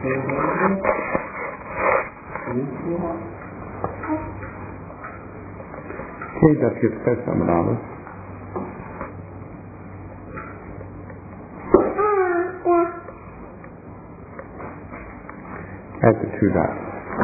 Okay, dat je het best aan alles. Add the two dots.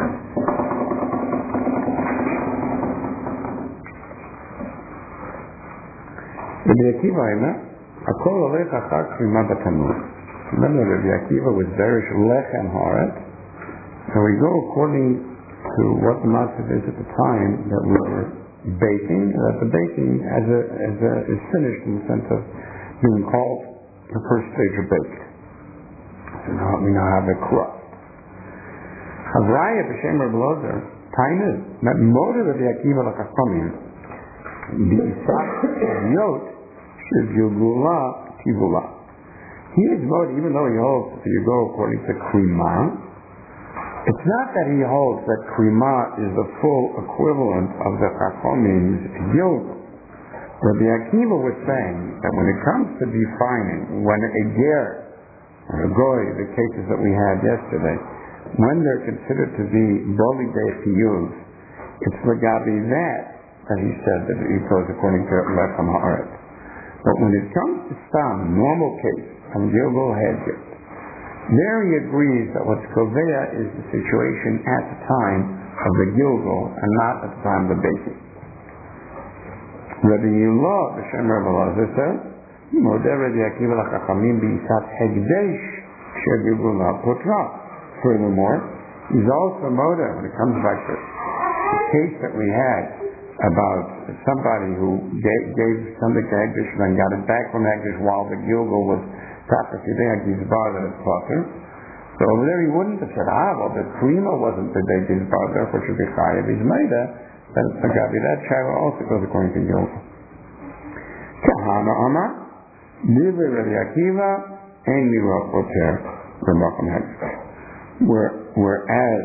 Rabbi Akiva, Akol Olech Achar Krima Batanur. Remember, Rabbi Akiva was Berish Lechem Haaretz. So we go according to what the matzah is at the time that we were baking, that the baking is finished in the sense of being called the first stage of baked. So now we now have a crust. Havraya b'shem Reb Elazar, time is that motive of the Akiva l'chachamim b'isat yot shegilgula tivula. He is motive, even though he holds that you go according to krima. It's not that he holds that krima is the full equivalent of the chachamim's gilgul. Rabbi Akiva was saying that when it comes to defining when a ger or a goy, the cases that we had yesterday, when they're considered to be boli de'etiyus, it's legabi that he said that he goes according to lechem haaretz. But when it comes to stam, normal case of gilgul hedger, there he agrees that what's koveya is the situation at the time of the gilgul and not at the time of the baking. Rabbi Yillah b'shem Reb Elazar says, Modeh Rabbi Akiva l'chachamim b'isat hegdesh shegilgula putra. Furthermore, he's also modeh when it comes back to the case that we had about somebody who gave something to Hegdish and then got it back from Hegdish while the gilgul was practically gizbar that it's potter. So over there he wouldn't have said, well, the krima wasn't the gizbar, therefore should be chayav. He's made that Agabi, that shadow also goes according to gilgul. Kahana Amar, Nivri Rabbi Akiva, and Nira Poter, Ramacham Hegdish. Whereas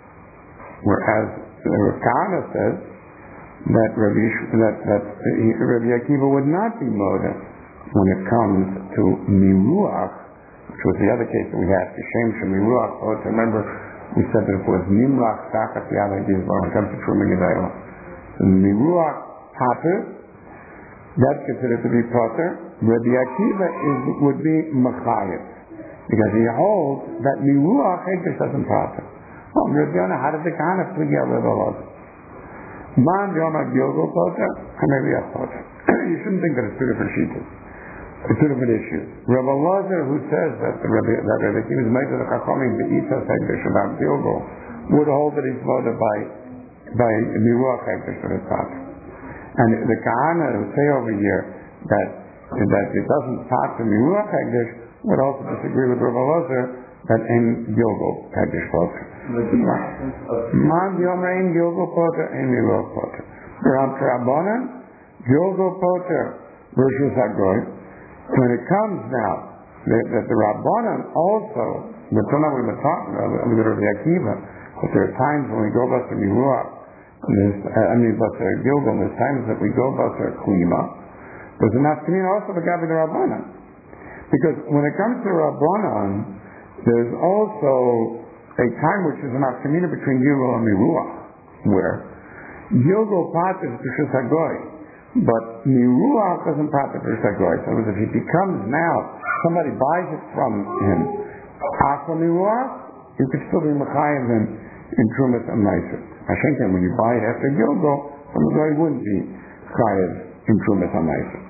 Kahana says that Rabbi Akiva would not be moda when it comes to miruach, which was the other case that we had, Kishem Shem miruach. Remember, we said that it was nimrach tachat yada gizbar when it comes to truma gedayla. So miruach pater, that's considered to be pater. Rabbi Akiva would be machayev, because he holds that miruach hegdish doesn't pater. Oh, Rabbi Yonah, how did the Kahana figure out Reb Elazar? Man Yonah gilgul pater, and maybe a pater. You shouldn't think that it's two different sheets. It's two different issues. Reb Elazar, who says that Rabbi Akiva is made to the chachamim be'itas hegdish about gilgul, would hold that he's voted by miruach hegdish that it's pater. And the Kahana who say over here that it doesn't pater miruach hegdish would also disagree with Reb Elazar that in gilgul hegdish pater. Man Yomer in gilgul pater and miruach pater. Ram Rabbanan gilgul pater versus hagoy. When it comes now that the Rabbanan also, the Tanakh we've been talking about, Rabbi Akiva, that there are times when we go back to miruach, but to gilgul, there's times that we go back to klima. There's an afternoon also to Gabi the Rabbanan. Because when it comes to Rabbanan, there's also a time which is an afternoon between gilgul and miruach, where gilgul pater is b'shus hagoy, but miruach doesn't pater b'shus hagoy. So if he becomes now, somebody buys it from him, after miruach, you could still be mechayev him in trumas and meiser. Hashem, when you buy it after gilgul, from the guy wouldn't be chayev in trumas and meiser.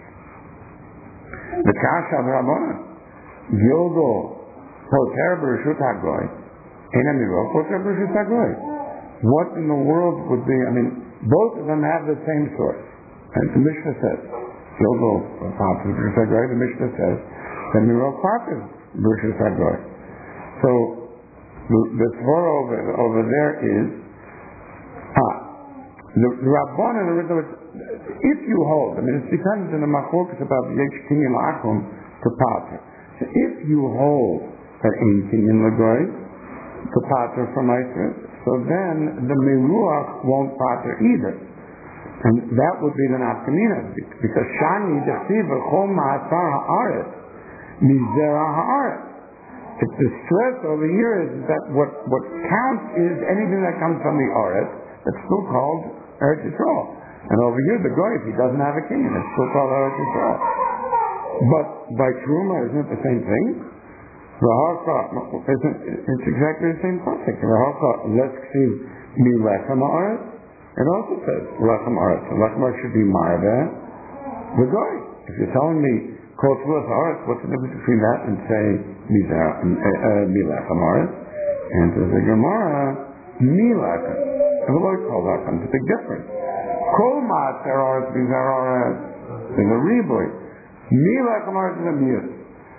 The kasha of Rabbanan, gilgul poter b'shus hagoy, and miruach poter b'shus hagoy. What in the world would be? Both of them have the same source. And the Mishnah says, gilgul pater b'shus hagoy. The Mishnah says that miruach pater b'shus hagoy. So the svara over there is the Rabbanan. In other words, if you hold, it depends on the machlokas about the Yesh Kinyan Akum to pater. So if you hold that Ein Kinyan Lagoy to pater from Meiser, so then the miruach won't pater either. And that would be the nafkamina, because Shani Dechtiv Chol Ma'atar Haaretz Mizera Haaretz. the stress over here is that what counts is anything that comes from the Oretz, that's still called Eretz Yisrael. And over here, the Goy, if he doesn't have a king, it's still called Eretz Yisrael. But by Truma, isn't it the same thing? It's exactly the same concept. Let's see, mi lechem haaretz. It also says lechem haaretz. Lechem haaretz should be marveh the Goy. If you're telling me kol tzulas haaretz, what's the difference between that and say mi lechem haaretz? And says the Gemara, mi lechem. And the Lord called lechem. It's a big difference. Kol maaser haaretz bizar haaretz. There's a riboy. Mi lechem haaretz is a miyut.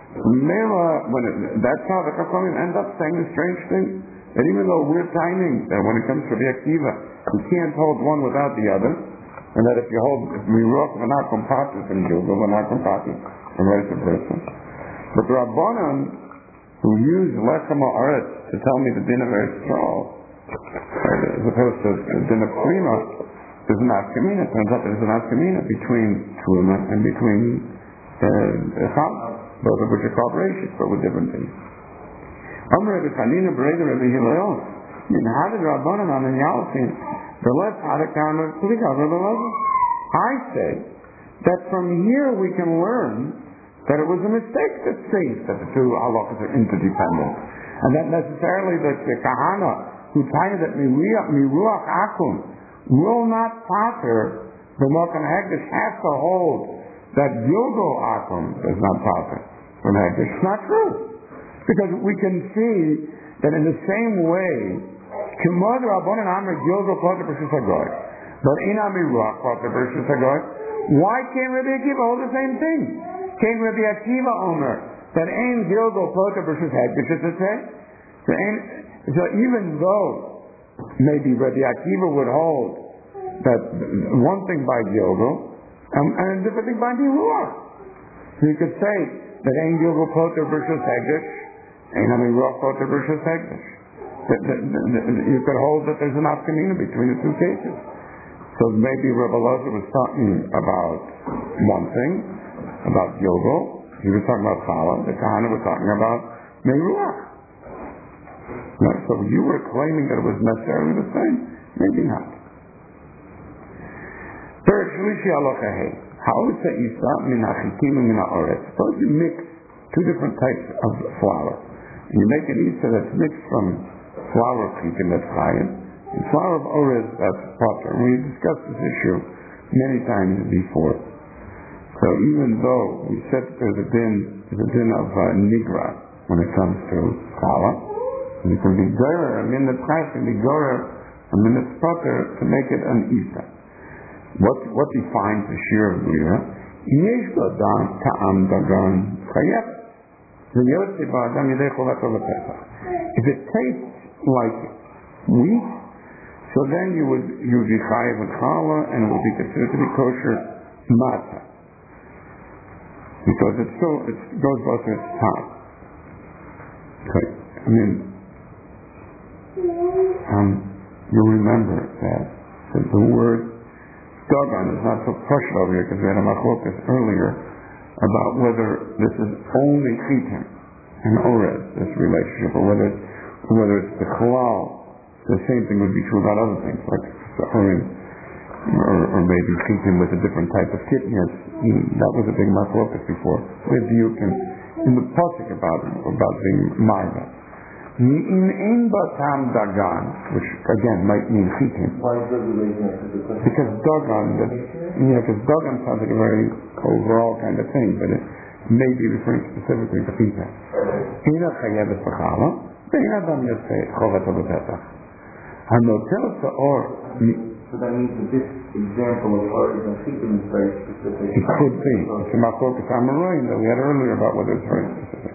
That's how the Chachamim end up saying the strange thing. That even though we're timing that when it comes to Rabbi Akiva, you can't hold one without the other, and that if you hold Miruach v'nat compatus and Gilgal v'nat compatus, and vice versa. But the Rabbanan, who use Lechem haaretz to tell me the din of Eretz Yisrael, as opposed to the din of Prima, there's an Afkamina. It turns out there's an Afkamina between Truma and between Chal. Both of which are called ratios, but with different things. How did Rabbanan and Yalcin the left Hadakam of I say that from here we can learn that it was a mistake to think that the two halachas are interdependent, and that necessarily the Kahana who tell you that Miruach Akum will not pater the Mokan Hagdish has to hold that Gilgal Akum does not pater from Hagdish. It's not true. Because we can see that in the same way, Kimod Rabbanan Amr Gilgal Pater B'Shus HaGoy, but in Amiruach Pater B'Shus HaGoy, why can't Rabbi Akiva hold the same thing? Can't Rabbi Akiva Omer that Ein Gilgal Pater B'Shus Hagdish is to say? So even though maybe Rabbi Akiva would hold that one thing by Gilgal and a different thing by Miruach. So you could say that Ein Gilgal Pater B'Shus Hagdish, Ein Amiruach Pater B'Shus Hagdish. You could hold that there's an afkamina between the two cases. So maybe Rabbi Elazar was talking about one thing, about Gilgal. He was talking about Chala. The Kahana was talking about Miruach. So you were claiming that it was necessarily the same. Maybe not. Suppose you mix two different types of flour. And you make an isa that's mixed from flour chitim that's chayin, and flour of orez that's pater. And we discussed this issue many times before. So even though we said that there's a din of nigra when it comes to challah, and it can be gorer, a minute price can be gorer, a minute pater to make it an isa. What defines the shear of gira? Yesh l'adam ta'am dagan chayef. If it tastes like wheat, so then you would be chayav with challah, and it would be considered to be kosher matzah, because it goes both to its top. Okay. I mean, you remember that the word dagan is not so pushed over here, because we had a machlokas earlier about whether this is only chitim and orez, this relationship, or whether it's the chalal. The same thing would be true about other things, like saharim, or maybe chitim with a different type of kitniyas. That was a big machlokas before. With you can in the pasuk about the marva. In batam dagan, which again might mean chitim. Why is there relation? Because dagan sounds like a very overall kind of thing, but it may be referring specifically to chitim. Ina chayevet b'chala, ve'in adam yaseh chovat b'pesach. Hanotel sa'or. So that means that this example of art is a chitim is very specific. It could be. It's a machlokas amaroim that we had earlier about whether it's very specific.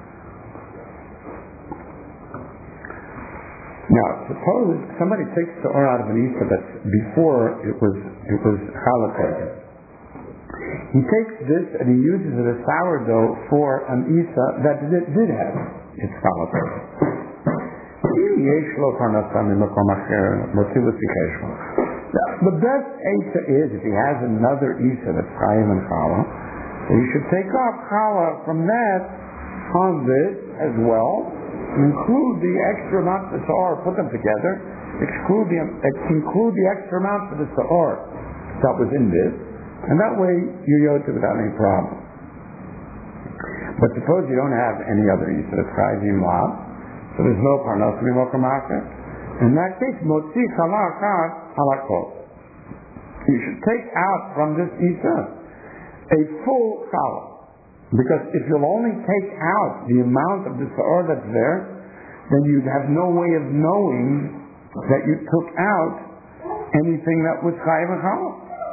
Now, suppose somebody takes the or out of an isa that's before it was challah. He takes this and he uses it as sourdough for an isa that did have its challah. The best isa is if he has another isa that's chayiv and challah, so you should take off challah from that on this as well, include the extra amount for the sa'or, put them together, include the extra amount for the sa'or that was in this, and that way you're yotze without any problem. But suppose you don't have any other Isa, it's chayim lav, so there's no parnas mimokamaka. In that case, motzi chala achad halakol. You should take out from this Isa a full chala. Because if you'll only take out the amount of the sa'or that's there, then you'd have no way of knowing that you took out anything that was chayiv and chala.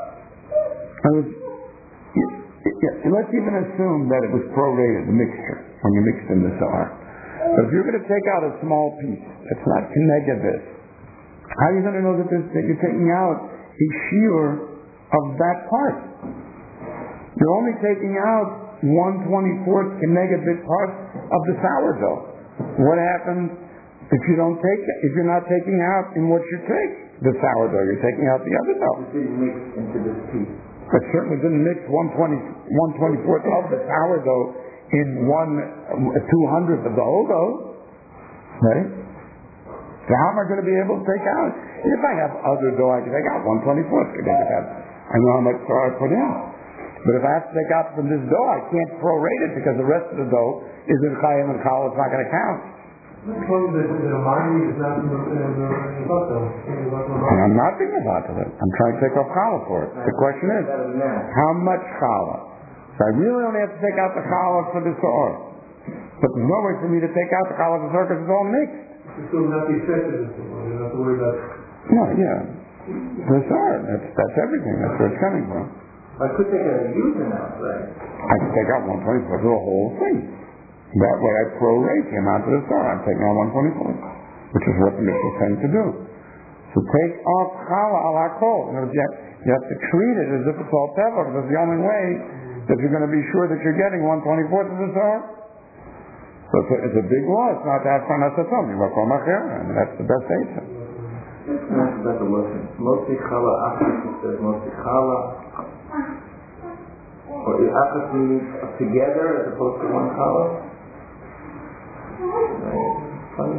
Let's even assume that it was prorated, the mixture, when you mixed in the sa'or. But if you're going to take out a small piece, it's not connected this. How are you going to know that you're taking out a shiur of that part? You're only taking out 1/24th connected part of the sourdough. What happens if you're not taking out in what you take the sourdough? You're taking out the other dough. It didn't mix into this piece. But certainly didn't mix 1/24th of the sourdough in 1/200th of the whole dough, right? So how am I going to be able to take out? If I have other dough, I can take out 1/24th. I know how much I put in. But if I have to take out from this dough, I can't prorate it because the rest of the dough is in chayim and chala. It's not going to count. And I'm not thinking about it. I'm trying to take off challah for it. The question is, how much challah? So I really only have to take out the challah for the sa'or. But there's no way for me to take out the challah for the sa'or because it's all mixed. No, yeah. The sa'or, that's everything. That's where it's coming from. I could take out a huge amount, right? I can take out 1/24 for the whole thing. That way I prorate the amount of the sa'or. I'm taking out 1/24, which is what the Mishnah is saying to do. So take off challah al hakol. You have to treat it as if it's all teva. That's the only way that you're going to be sure that you're getting 1/24 of the sa'or. So it's a big loss not to have parnas atom. And that's the best answer. That's about the lotion. Mostly challah achas, it says mostly challah. Or the achas means together as opposed to one challah. Funny.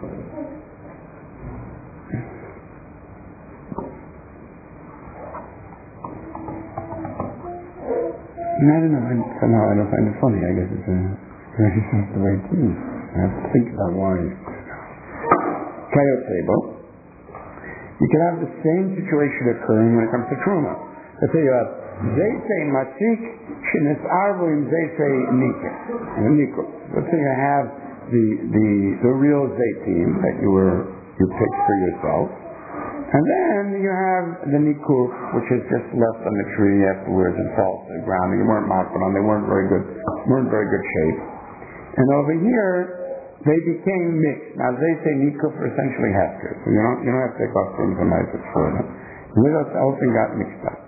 I don't know. Somehow I don't find it funny. I guess it's just the way it is. I have to think about why. Kayotebo. You can have the same situation occurring when it comes to truma. Let's say you have zaytei matik shenisarvu im zaytei nikah. Let's say you have the real zaytim that you picked for yourself, and then you have the nikuf, which is just left on the tree afterwards and falls to the ground. You weren't marked on; they weren't very good shape. And over here, they became mixed. Now they say nikuf are essentially hefker, so you don't have to take off things and knife it for them. And the whole thing got mixed up.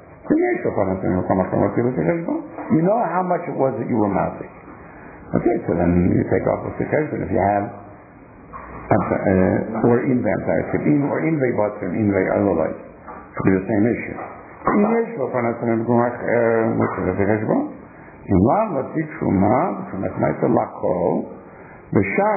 You know how much it was that you were mazik. Okay, so then you take off the sekeshbon. If you have or inve botzer, inve alolite, could be the same issue. Which is the sekeshbon? In lav latik shuma, shumas ma'aser lakol. B'shar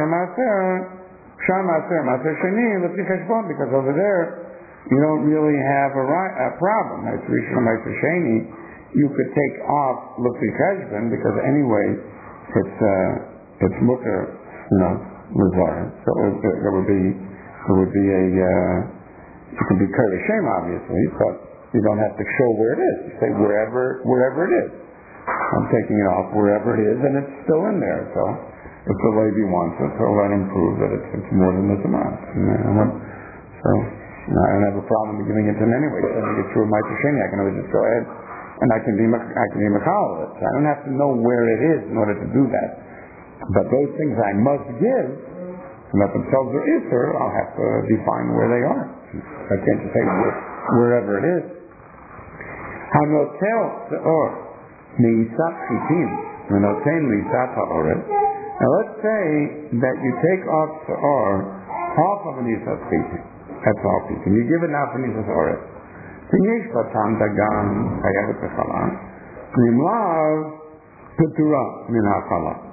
maaser sheni latik heshbon, because over there you don't really have a problem. It's rishon maaser sheni. You could take off latik heshbon because anyway it's mutter, lazar. So there would be it could be kara shem obviously, but you don't have to show where it is. You say wherever it is. I'm taking it off wherever it is, and it's still in there. So if the Levi wants it, so let him prove that it's more than this amount. So I don't have a problem with giving it to him anyway. So if it's true of my Tasheni, I can always just go ahead and I can be machal of it. So I don't have to know where it is in order to do that. But those things I must give, and that themselves are Isser, I'll have to define where they are. I can't just say wherever it is. Hanotel se'or me'isat chitim v'noten me'isat ha'oret. Now let's say that you take off se'or half of an isat chitim. That's all chitim. You give it now for an isat ha'oret. V'yesh batam dagan chayavet v'chala. V'imlav petura min ha'chala.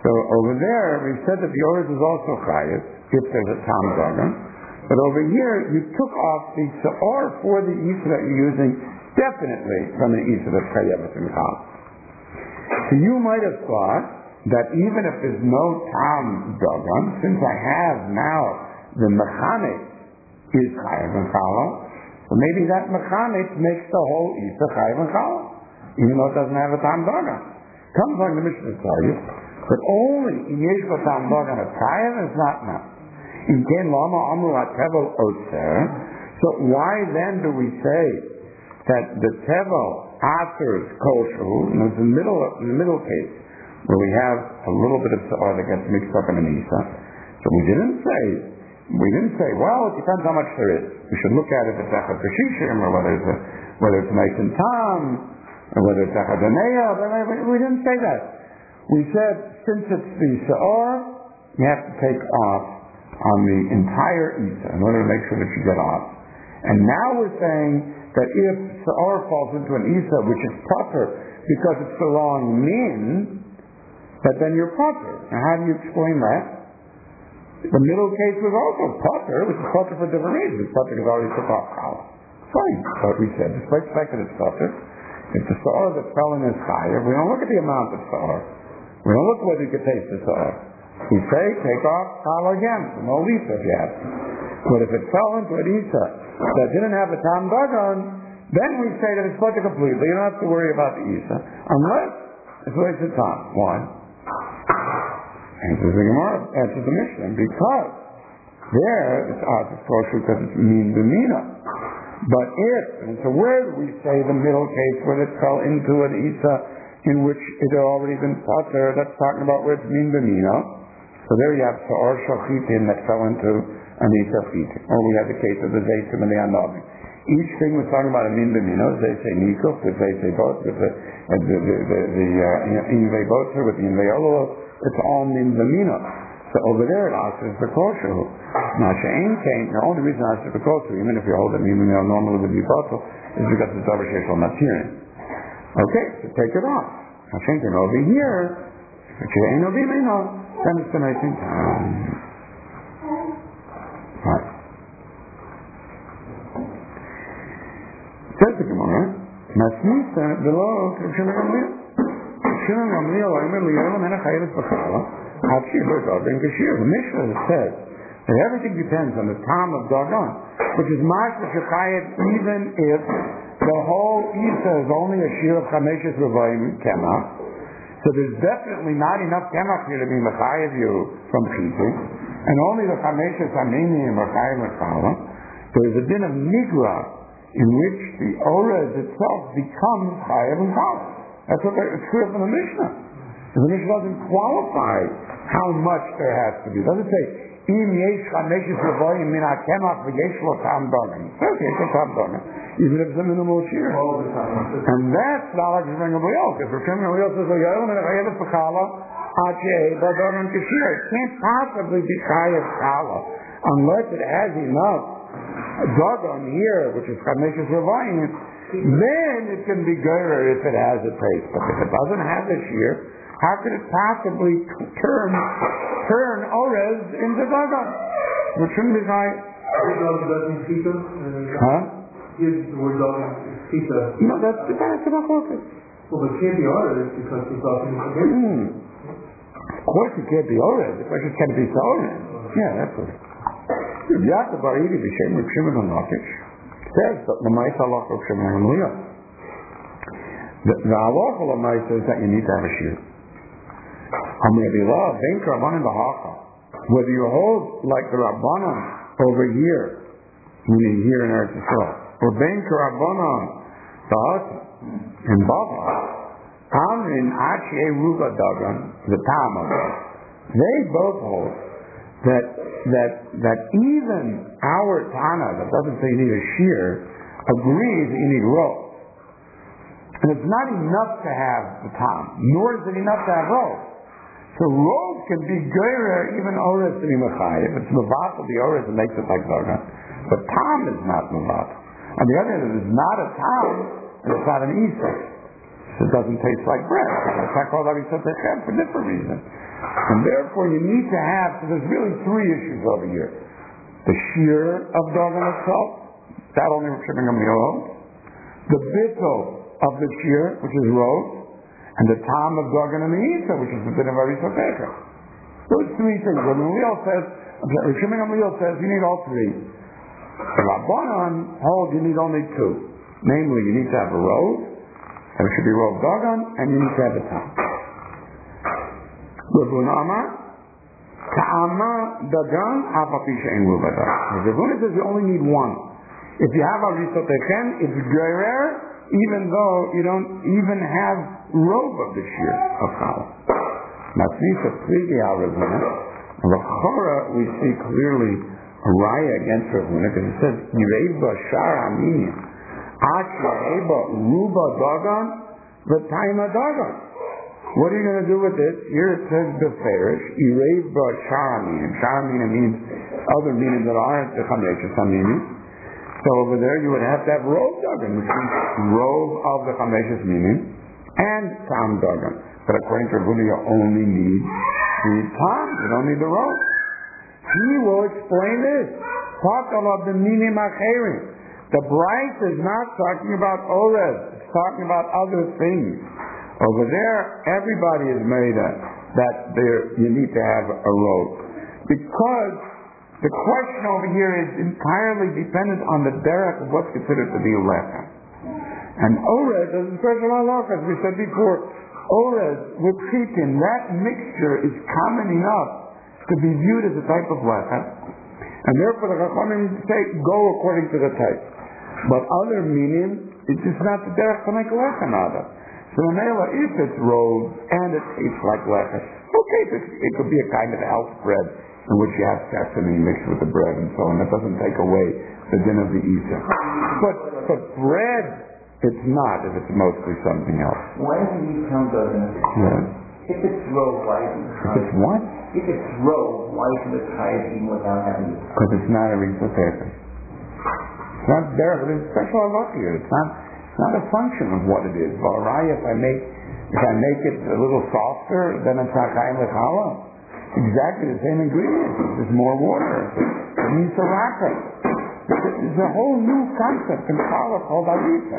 So over there, we said that the orez is also chayiv if there's a tam dagan. But over here, you took off the se'or for the isa that you're using definitely from the isa that's chayevet in chal. So you might have thought that even if there's no tam dagan, since I have now the mechanik is chayev in chal, so maybe that mechanik makes the whole isa chayev in chal, even though it doesn't have a tam dagan. Comes on the Mishnah to tell you, but only in yesh tam dagan a chayev is not enough. In ken lama amru tevel oser. So why then do we say that the tevel answers kosher? In the middle case, where we have a little bit of se'or that gets mixed up in an isa. So we didn't say, well, it depends how much there is. We should look at if it's echad kashishim, or whether it's nice and tam, or whether it's echad aneya. We didn't say that. We said, since it's the se'or, you have to take off on the entire isa in order to make sure that you get off. And now we're saying that if se'or falls into an isa, which is proper because it's the wrong min, that then you're proper. Now how do you explain that? The middle case was also proper, which is proper for different reasons. Proper because already took off challah. Fine. But we said, despite the fact that it's proper, if the se'or that fell in is higher, we don't look at the amount of se'or. We don't look at whether you can taste the se'or. We say, take off challah again. No lisa if you have to. But if it fell into an isa that didn't have a tam dagan, then we say that it's proper completely. You don't have to worry about the isa, unless it's wasted time. Why? Answers the Gemara, answers the Mishnah, because there it's kosher because it's min b'mina. But if, and so where do we say the middle case where it fell into an isa in which it had already been potter, that's talking about where it's min b'mina. So there you have se'or shachitin that fell into an isa chitin. Or we have the case of the zaytim and the anabim. Each thing was talking about a min b'mina, they say nikuf, with they say both, with the invei boter, with the invei ololo, it's all min b'mina. So over there it asks the kosher. Now she'ain kain, the only reason it asks the kosher, even if you hold that min b'mina normally would be bottle, is because it's over sheshel matirin. Okay, so take it off. Now she'ain kain over here, if she'ain over b'mina, then it's the nice thing. Right. Says the Gemara, Masnisa below Shimon Gamliel. Shimon Gamliel, Omer Li'olam Hena Chayevet B'chala, Hafshir B'Dagan Geshir. The Mishnah says that everything depends on the time of Dagan, which is Mashma Shechayev even if the whole Isa is only a shir of Chameshes Revayim Kemach. So there's definitely not enough Kemach here to be Mechayev you from Chizik, and only the Chameshes Aminim or Chayev Mechala. There's a din of Nigra, in which the orez itself becomes chayev and chal. That's what it's clear from the Mishnah. The Mishnah doesn't qualify how much there has to be. It doesn't say, im yesh chameshes levoyim min hakemach v'yesh lo tam dagan. It says yesh lo tam dagan, even if it's a minimal shear. And that's not like Rav Gamliel, because Rav Gamliel says, yoyel min chayevet b'chala, ad she'eh b'dagan kashir. It can't possibly be chayev chala, unless it has enough dagan here, which is chameshes revayim, then it can be geirer if it has a taste. But if it doesn't have this year, how could it possibly turn orez into dagan? Which shouldn't be high. Huh? No, that's the machlokas. Well, but it can't be orez because it's talking about it. Of course it can't be orez. The question can be orez. Yeah, that's what. Yaakov Bar Idi b'Shem Reb Shimon HaLakish says that the Ma'aseh halacha of Shimon HaGamliel. The halacha of Ma'aseh is that you need to have a shir. Whether you hold like the Rabbanan over here, meaning here in Eretz Yisrael, or Ben Rabbanan in Bava, Amrin Achie Ruba Dagan, the Tama, they both hold that even our Tana, that doesn't say you need a shear, agrees that you need rope. And it's not enough to have the Tam, nor is it enough to have rope. So rope can be geirer, even Orez to be Mechayev. It's Mevatel, the Orez that makes it like Dagan. But Tam is not Mevatel. On the other hand, it is not a Tam, and it's not an Isa. So It doesn't taste like bread. For different reasons. And therefore you need to have, so there's really three issues over here. The shear of Dagan itself, that only Shimon Gamliel holds. The bittul of the shear, which is roast, and the tam of Dagan and the Isa, which is the din of Arisotecha. Those three things. Shimon Gamliel says you need all three. The Rabbanan hold you need only two. Namely, you need to have a roast, and it should be roast Dagan, and you need to have a tam. Rav Huna Ta'ama Dagan Afapi She'en Ruba Dagan. Rav Huna says you only need one. If you have Arisotechen, it's gerer, even though you don't even have robe of the shear of challah. Matzisa Tzvigi al Rav Huna. Rachora, we see clearly a raya against Rav Huna, because it says Yirev Bashar Aminim At Ye'eba Ruba Dagan V'Taima Dagan. What are you going to do with this? Here it says Beferish, Yirev Bashar Aminim. Shar means other meanings that aren't the Chameshus Aminim. So over there you would have to have Rov Dagan, which means Rov of the Chameshus meaning, and Tam Dagan. But according to Rav Huna, you only need the Tam, you don't need the Rov. He will explain this. Talk about the Minim Acherim. The Bryce is not talking about Orez, it's talking about other things. Over there, everybody is made that you need to have a Rov. Because the question over here is entirely dependent on the derech of what's considered to be a lechem. And Orez is a special halacha, as we said before. Orez with chitin, that mixture is common enough to be viewed as a type of lechem. And therefore the Chachamim say, go according to the type. But other meaning, it's just not the derech to make a lechem out of. So if it's rolled and it tastes like lechem, okay, it could be a kind of elf bread in which you have sesame mixed with the bread and so on. That doesn't take away the din of the Isa. But bread, it's not if it's mostly something else. When do you come to If it's rolled, why isn't it If it's what? If it's rolled, why isn't it even without having it? Because it's not a Risa Tefer. It's not there, but it's special halacha here. It's not a function of what it is. If I make it a little softer, then it's not Chaim L'Chala. Exactly the same ingredients. There's more water. It means to wrap it. There's a whole new concept in Chala called Arisa.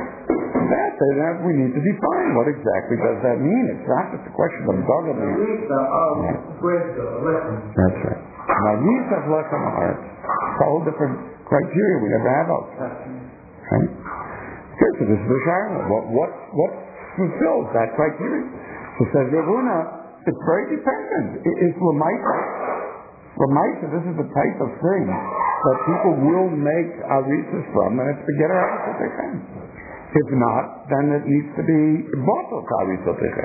That we need to define. What exactly does that mean? It's not just a question of Dagan. Arisa of bread, lechem. That's right. And Arisa of lechem are a whole different criteria. We never have those. Right? Okay, so this is the Shaila. What fulfills that criteria? So says Rav Huna, it's very dependent. It's Lamaita. Lamaita, this is the type of thing that people will make arisas from, and it's to get arisas if they can. If not, then it needs to be bottled arisas.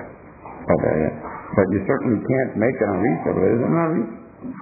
But you certainly can't make an arisa, but it isn't an arisa.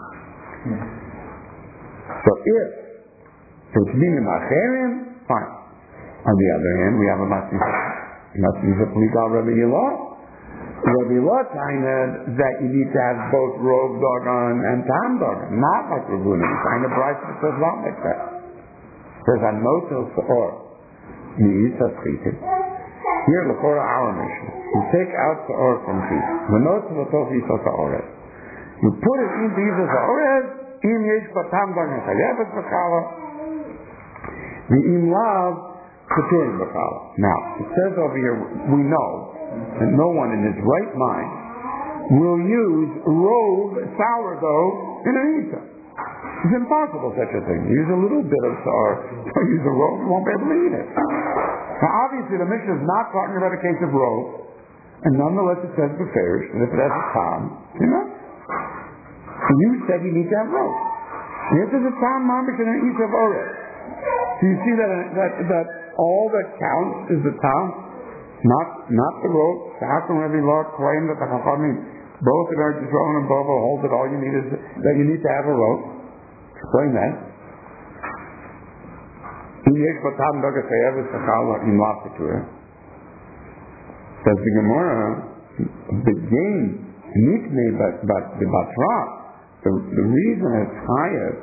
So if it's minim acherim, fine. On the other hand, we have a matzisa pligal Rabbi Yilah. Rabbi Yilah that you need to have both Rov Dagan and Tam Dagan, not like Rav Huna. You find a bright that says not like that. It says on Motel Seor, Yi'isa Chitin. Here, L'chora our mission. You take out Seor from Chitin. V'notel L'tof Yisa Seoret. You put it into Yisa Seoret, Im Yesh Batam Dagan Chayevet B'chala, V'im Lav Chitin B'chala. Now, it says over here, we know that no one in his right mind will use sourdough in an Isa. It's impossible such a thing. Use a little bit of sour, don't use a rove, you won't be able to eat it. Now obviously the Mishnah is not talking about a case of rove, and nonetheless it says beferish, and if it has a tam, you know? And you said you need to have rove. And this is a tam mamish and an Isa of orez. So you see that all that counts is the tam? Not the rope. How can Rabbi Yilah claim that the Chachamim, both in Eretz Yisrael and Bobo, hold that all you need is that you need to have a rope? Explain that. Says the Gemara, the game nikne but the batra. The reason it's chayef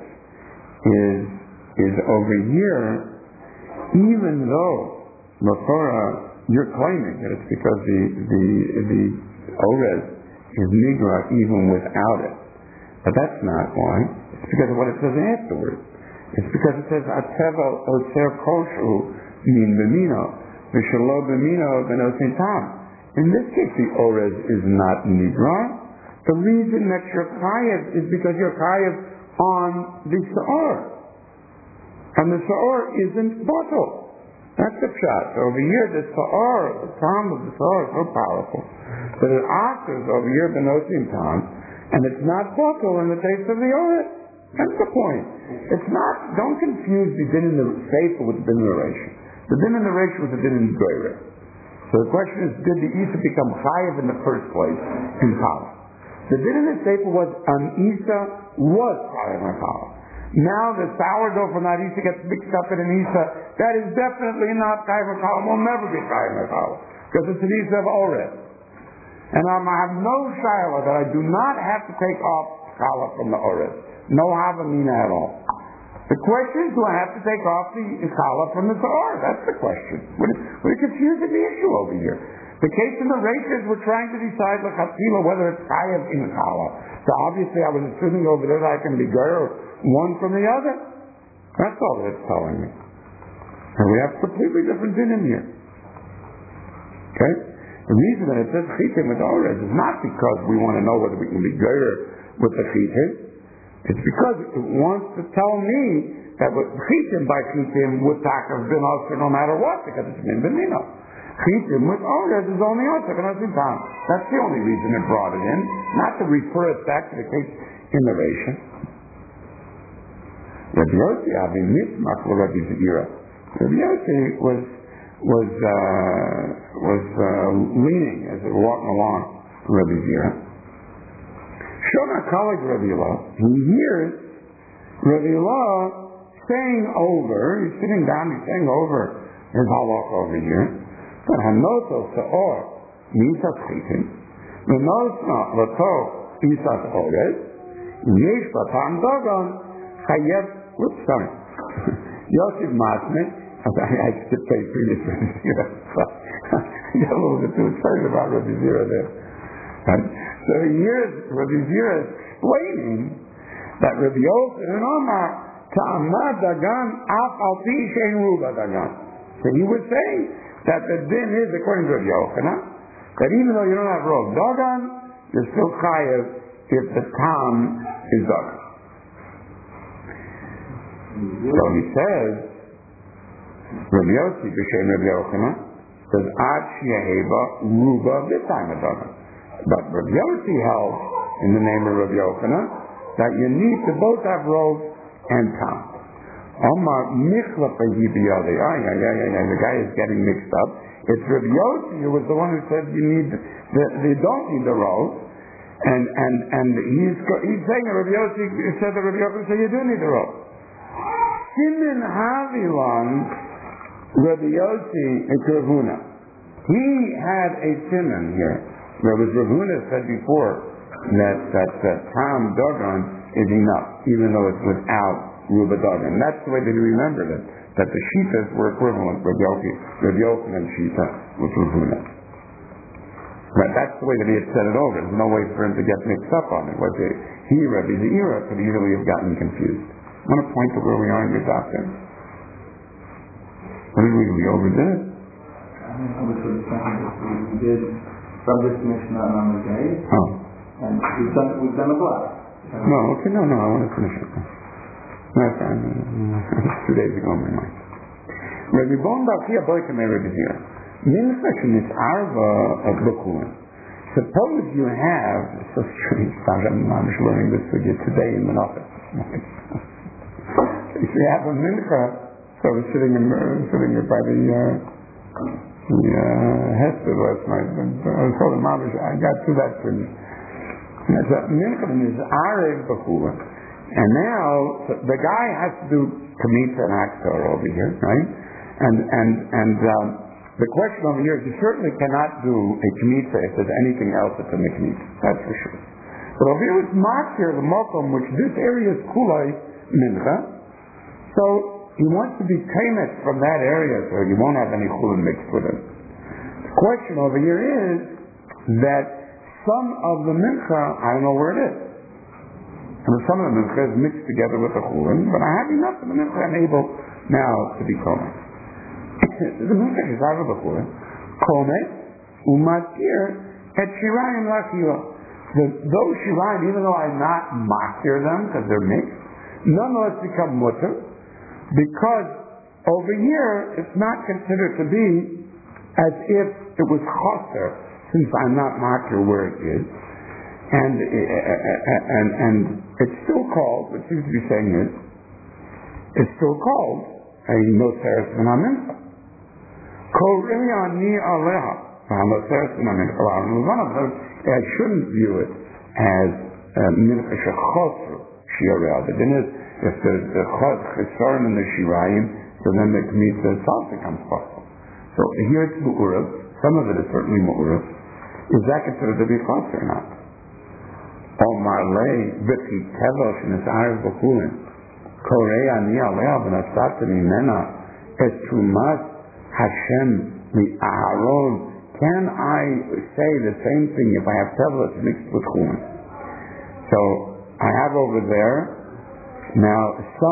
is over here, even though L'chora you're claiming that it's because the Orez is Nigra even without it. But that's not why. It's because of what it says afterwards. It's because it says, Ateva Oser Koshu Min Bemino, Vishalo Bemino Benosin Tam. In this case, the Orez is not Nigra. The reason that you're Chayev is because you're Chayev on the Sa'or. And the Sa'or isn't bottle. That's the pshat. So over here, the Sa'or, the Tam of the Sa'or is so powerful that it offers over here Benosin Tam, and it's not bottle in the taste of the Orez. That's the point. It's not, don't confuse the din in the Sefer with the din in the Reish. The din in the Reish was the din in the Goyre. So the question is, did the Isa become Chayev in the first place in Kala? The din in the Sefer was an Isa was Chayev in Kala. Now the sourdough from that Isa gets mixed up in an Isa. That is definitely not Chayev in Kala. Will never be Chayev in Kala. Because it's an Isa of Orez. And I have no Shaila that I do not have to take off Kala from the Orez. No Havamina at all. The question is, do I have to take off the Kala from the Sa'or? That's the question. We're confusing the issue over here. The case in the races, we're trying to decide whether it's Chayev in the Kala. So obviously I was assuming over there that I can be Ger one from the other. That's all that it's telling me. And we have completely different din in here. Okay? The reason that it says Chitim with Orez is not because we want to know whether we can be Ger with the Chitim. It's because it wants to tell me that with Chitim by Chitim would have been Osir no matter what, because it's been Benino. Chitim with Orez is only Osir, that's the only reason it brought it in, not to refer it back to the case in the Reisha. Rabbi Yossi, Avi Mitzmach, Rabbi Zira. Rabbi Yossi was leaning as they were walking along Rabbi Zira. Shona Kalig Rabbi Allah, he hears Rabbi Allah saying over, he's sitting down, he's saying over his halakha over here, that Hanoto Sa'or Misat Chitim, Menosna Lato Isat Orez, Yesh Batam Dogon, Chayev, whoops, sorry, Yosef Masne, I skipped a previous Rabbi Zira, I got a little bit too excited about Rabbi Zira there. Right? So here's Rabbi Zira explaining that Rabbi Yosef and Omar Ta'amad Dagan Af Al Pi Shein Ruba Dagan. So he was saying that the din is, according to Rabbi Yochanan, that even though you don't have Rov Dagan, you're still Chayev if the Tam is Dagan. So he says, Rabbi Yosef B'Shem Rabbi Yochanan says Ad Sheheba Ruba B'Time Dagan. But Rabbi Yossi held, in the name of Rabbi Yochanan, that you need to both have Rov and Tam. Omar Michla Pahibiyadi. The guy is getting mixed up. It's Rabbi Yossi who was the one who said you don't need the Rov. And he's saying that Rabbi Yossi said that Rabbi Yochanan said you do need the Rov. Simin Havilan, Rabbi Yossi and Ravuna. He had a siman here. Rabbi Ravuna said before that Tam Dagan is enough, even though it's without Ruba Dagan. That's the way that he remembered it, that the Shitas were equivalent, Rabbi Yochanan Shita with Ravuna. But that's the way that he had said it over. There's no way for him to get mixed up on it. Rabbi Zira could easily have gotten confused. I want to point to where we are in your doctrine. What did we overdid it? I was sort of saying that we did from this Mishnah on the day, and we've done a block. No, I want to finish it. No, it's 2 days ago in my mind. Rabbi Bon Bafia Boyka may Rabbi Zira. Mincha Shnit Arva of Bekulim. Suppose you have, it's so strange, I'm learning this with you today in Menachos. If you have a mincha, so I was sitting by the Hesed last night, I was told Mamish, I got to that finish. So mincha is Arev Bekulim. And now, the guy has to do Kamitza and Aktor over here, right? And the question over here is, you certainly cannot do a Kamitza if there's anything else that's in the Kamitza. That's for sure. But over here it's Makir, the Mokum, which this area is Kulai Mincha. So he wants to be Kamet from that area, so he won't have any Chulin mixed with it. question over here is that some of the mincha, I don't know where it is. And some of the mincha is mixed together with the chulin, but I have enough of the mincha I'm able now to be komet. The mincha is out of the chulin. Komet, umatir, et shirayim lachila. Those shirayim, even though I'm not makir them, because they're mixed, nonetheless become mutter, because over here it's not considered to be as if it was chaser, since I'm not makir where it is. And it's still called, what seems to be saying is, it's still called a noseres v'namincha. Korei ani aleha v'hanoseres v'namincha. I shouldn't view it as mincha shechosru shiareh. The din is, if there's a chesaron in the shirayim, so then the kmitza itself becomes possible. So here it's mu'urav. Some of it is certainly mu'urav. Is that considered to be chaser or not? Omar lei v'chi tevel sh'nes'arev b'chulin korei ani aleha v'nasat mimena es trumas Hashem li'aharon. Can I say the same thing if I have tevel that's mixed with chulin? So I have over there now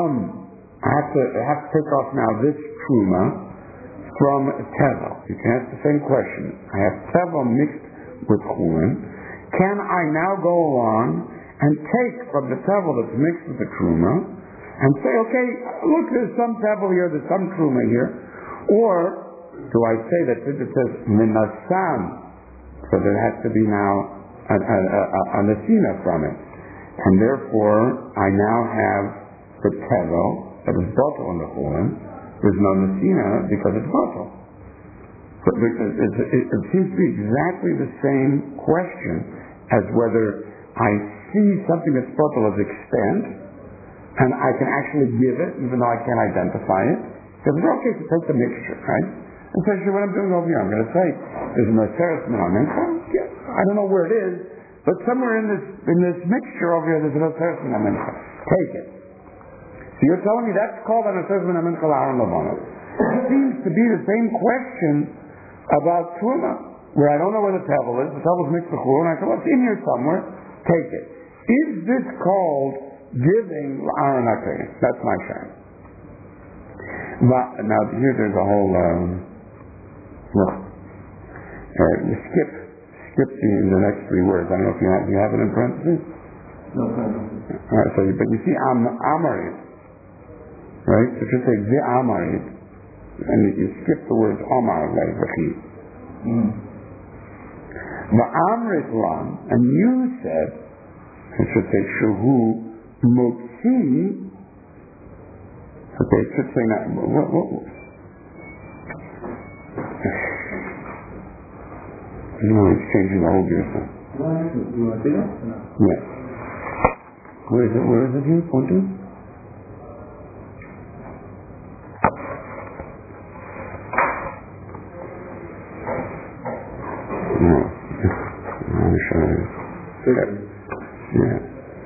I have to take off now this truma from tevel. You can ask the same question. I have tevel mixed with chulin. Can I now go along and take from the tevel that's mixed with the truma and say, okay, look, there's some tevel here, there's some truma here, or do I say that since it says minasam, so there has to be now a nesina from it, and therefore I now have the tevel that is batel on the chulin. There's no nesina because it's batel. But it seems to be exactly the same question as whether I see something that's batel as extent, and I can actually give it, even though I can't identify it. So it's okay to take the mixture, right? And so what I'm doing over here, I'm going to say, there's no seres minamincha. I don't know where it is, but somewhere in this mixture over here, there's no seres minamincha. Take it. So you're telling me that's called an seres minamincha la'aron levana. It seems to be the same question about truma, where I don't know where the tevel is. The tevel is mixed with chulin, and I say, well, it's in here somewhere. Take it. Is this called giving la'aron hakayim? That's my shame. Now here there's a whole. You skip the next three words. I don't know if you have it in parentheses. No parentheses. All right. So, but you see amarit, right? So just say the amarit, and you skip the words amar like v'chi. The amrit lan, and you said, it should say shuhu motzi. Okay, it should say that. No, it's changing the whole view. You want to see that? No. Yes. Where is it here? Point to? No. I'm sure. Yeah.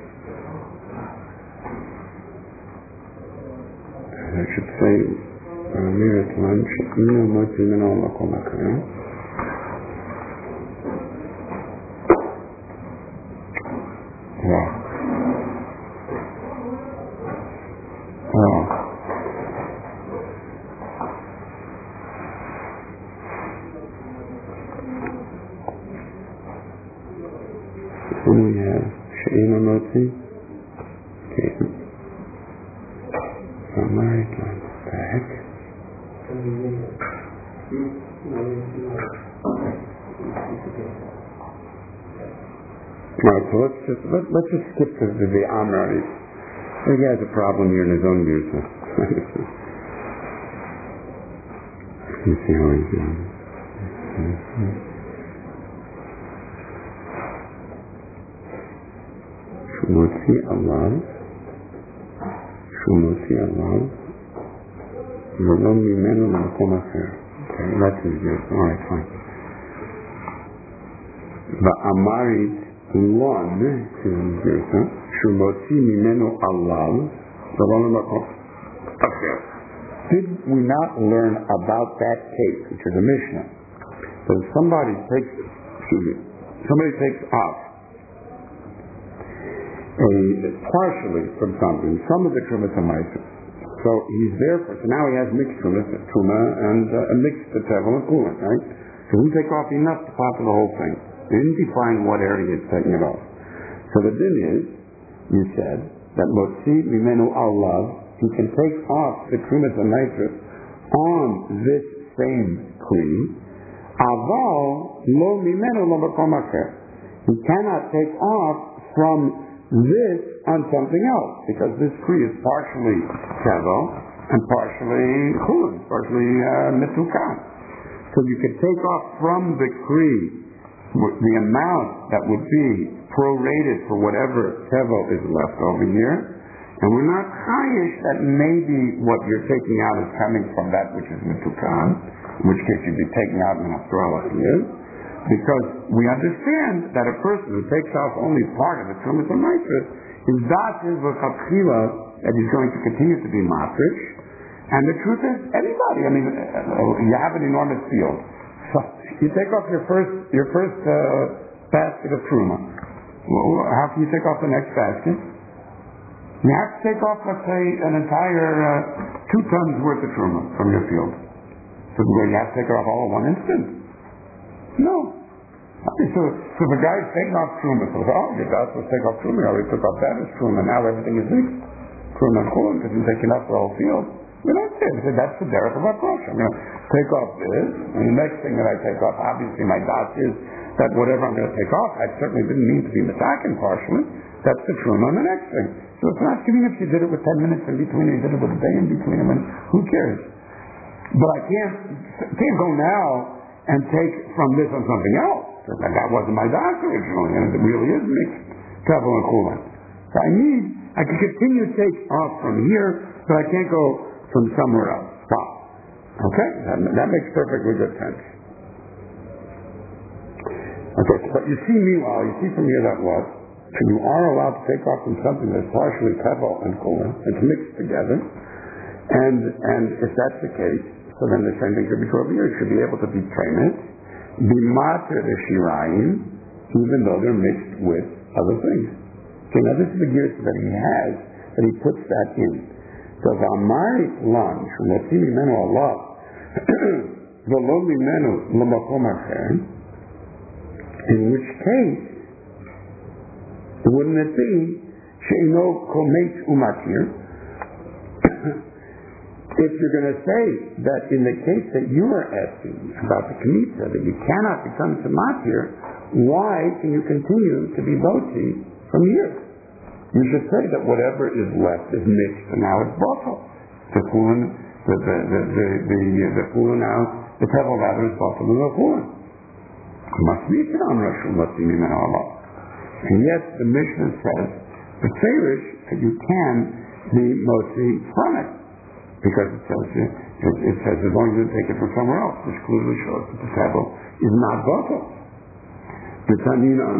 I should say, Mirat lunch, no much in all the Komaka. What do we have? She'ina Motzi? Okay. American. What the heck? Alright, so let's just skip to the Amari. He has a problem here in his own view, so. Let me see how he's doing. Shumotzi Allah. Shumotzi Allah. V'lo mimenu l'makom acher. Okay, that's his view. Alright, fine. V'amarit lon, Shumotzi mimenu Allah. V'lo l'makom acher. Did we not learn about that case, which is a Mishnah, So if somebody takes off partially from something, some of the trumas are meiser. So he's so now he has mixed truma and a mixed tevel and coolant, right? So he take off enough to part of the whole thing. He didn't define what area he's taking it off. So the din is, you said, that motzi mimenu Allah, he can take off the trumas and nitrous on this same kli, aval lo mimenu lo makom acher. He cannot take off from this on something else, because this kli is partially tevel and partially chulin, partially mitukan. So you could take off from the kli the amount that would be prorated for whatever tevel is left over here, and we're not chayish that maybe what you're taking out is coming from that which is mitukan, in which case you'd be taking out an astrology is. Because we understand that a person who takes off only part of the trumas and nitrous, his das is v'chatchila that he's going to continue to be matrish. And the truth is, anybody, you have an enormous field. So you take off your first basket of truma. Well, how can you take off the next basket? You have to take off, let's say, an entire 2 tons worth of truma from your field. So you have to take it off all in one instant. No. So if a guy's taking off truma, so your das was take off truma, you already took off that as truma, now everything is mixed. Truma and chulin, because you're taking off the whole field. We're not saying that's the derech of our approach. I'm going to take off this, and the next thing that I take off, obviously my das is that whatever I'm going to take off, I certainly didn't mean to be misakin partially. That's the truma on the next thing. So it's not giving if you did it with 10 minutes in between, or you did it with a day in between them, and who cares? But I can't go now and take from this on something else. That wasn't my das originally, and it really is mixed tevel and chulin. So I can continue to take off from here, but I can't go from somewhere else. Stop. Okay? That makes perfectly good sense. Okay, but you see from here that what? So you are allowed to take off from something that's partially tevel and chulin, it's mixed together, and if that's the case, so then the same thing should be true over here. You should be able to be trained, be mater the shirayim, even though they're mixed with other things. Okay, now this is the gears that he has, that he puts that in. So the amari lunch, motzi mimenu Allah, v'lo mimenu l'makom acher, in which case, wouldn't it be she'ino komet umatir? If you're going to say that in the case that you are asking about the Knesset, that you cannot become Samatir, why can you continue to be Boti from here? You should say that whatever is left is mixed, and now it's Botel. The Chulin, the Chulin now, the Tevel rather is Botel and the Chulin. Must be Shnam Rashul, must be Mimen Allah. And yet the Mishnah says, the Farish, that you can be Moti from it. Because it says as long as you take it from somewhere else, which clearly shows that the tevel is not botel. The Taninan,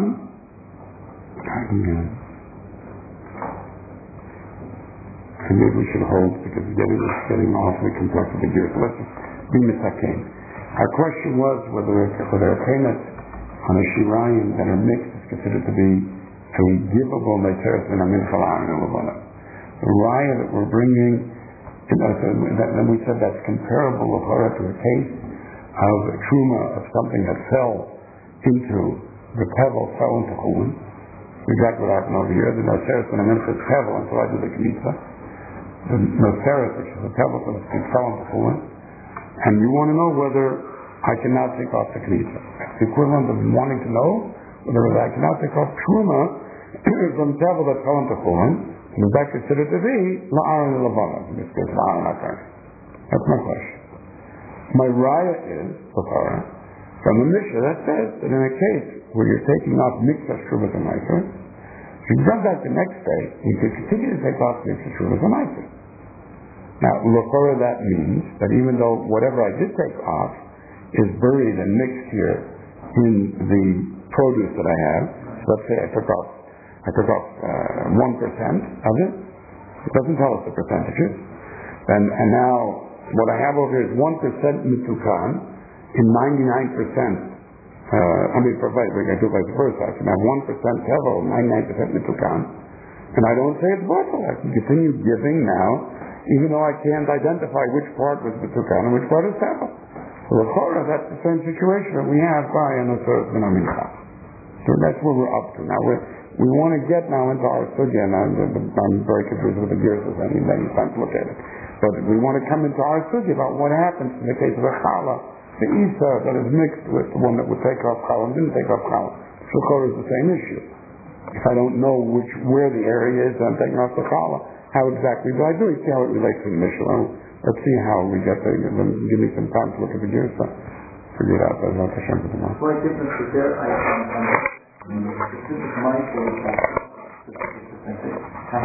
and maybe we should hold because it's getting awfully complex with the gears. So let's just be misakein. Our question was whether a payment on a shirayim that are mixed is considered to be a givable meteres in a minchal and a levana. The raya that we're bringing. Then we said that's comparable to a case of a truma of something that fell into the tevel, fell into chulin. Exactly what happened over here. The noseres when I meant for tevel until I did the knitza. The noseres, which is the tevel, so it fell into chulin. And you want to know whether I cannot take off the knitza. It's the equivalent of wanting to know whether I cannot take off truma from tevel that fell into chulin. And is that considered to be la'aron levana? In this case, la'aron akar. That's my question. My raya is, from the Mishnah that says that in a case where you're taking off mixed truvas and meiser, if you come back the next day, you can continue to take off mixed truvas and meiser. Now, l'chora that means that even though whatever I did take off is buried and mixed here in the produce that I have, so let's say I took off 1% of it. It doesn't tell us the percentages. And now what I have over here is 1% mitukan in 99%, I do vice versa. I can have 1% Tevel, 99% Mitukan, and I don't say it's batal. I can continue giving now, even though I can't identify which part was Mitukan and which part is Tevel. So the Torah, that's the same situation that we have by an Aseret Ben Amincha. So that's where we're up to now. We want to get now into our sugya, and I'm very confused with the gears of any time to look at it. But we want to come into our sugya about what happens in the case of a challah, the isa that is mixed with the one that would take off challah and didn't take off challah. Shulchan is the same issue. If I don't know where the area is that I'm taking off the challah, how exactly do I do it? See how it relates to the Mishnah. Let's see how we get there. Give me some time to look at the gears. Figure it out. That's not Hashem for tomorrow. What difference is there? I specific mindful